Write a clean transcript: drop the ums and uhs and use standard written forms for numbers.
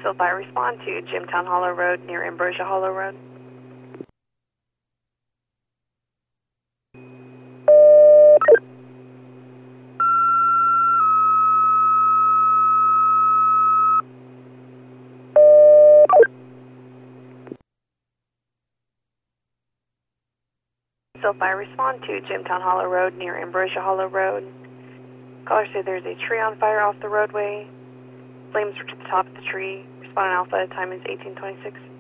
So fire respond to Jimtown Hollow Road near Ambrosia Hollow Road. So fire respond to Jimtown Hollow Road near Ambrosia Hollow Road. Caller say there's a tree on fire off the roadway. Flames are to the top of the tree. Responding Alpha, time is 1826.